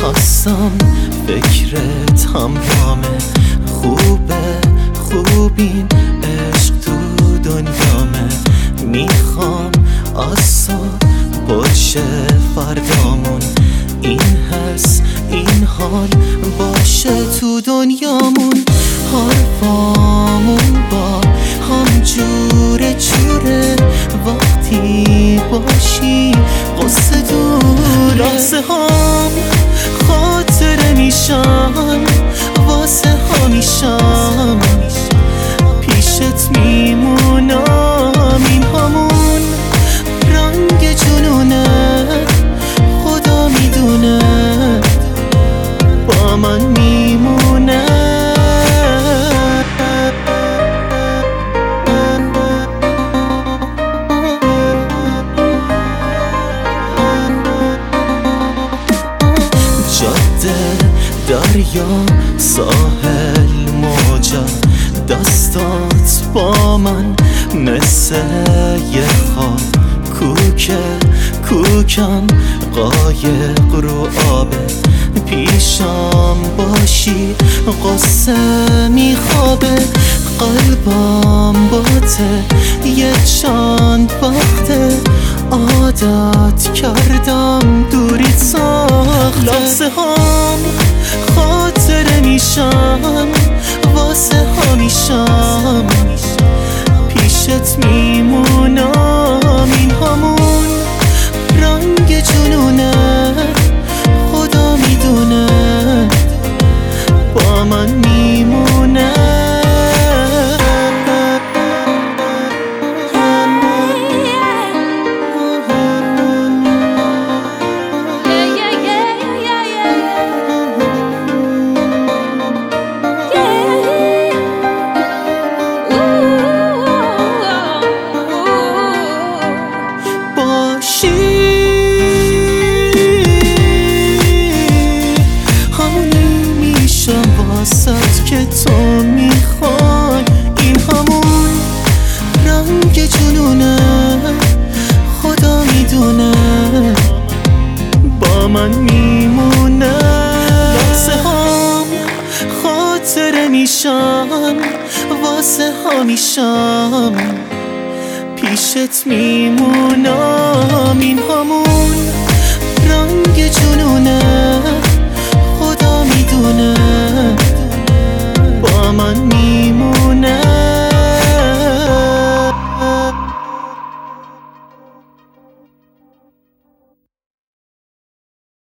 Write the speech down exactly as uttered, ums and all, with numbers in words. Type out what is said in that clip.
خواستم فکرت همرامه، خوبه خوبین عشق تو دنیامه. میخوام آسان باشه فردامون، این حس این حال باشه تو دنیامون. حرفامون با هم جوره جوره، وقتی باشی قصه دوره. لحظه هم خاطره میشم، واسه همیشم پیشت میمونم. این همون رنگ جنونه، خدا میدونه با من میمونه. جاده دریا ساحل موجا، دستات با من مثل یه خواب. کوکه کوکم قایق رو آبه، پیشم باشی قصه میخوابه. قلبم باته یه چند وقته، عادت کردم دوریت ساخته. لحظه هم خاطره میشم، واسه همیشم پیشت میمونم. این همون رنگ جنونه، خدا میدونه با من میمونه. که تو میخوای، این همون رنگ جنونه، خدا میدونه با من میمونه. لحظه هم خاطره میشم، واسه همیشم پیشت میمونم.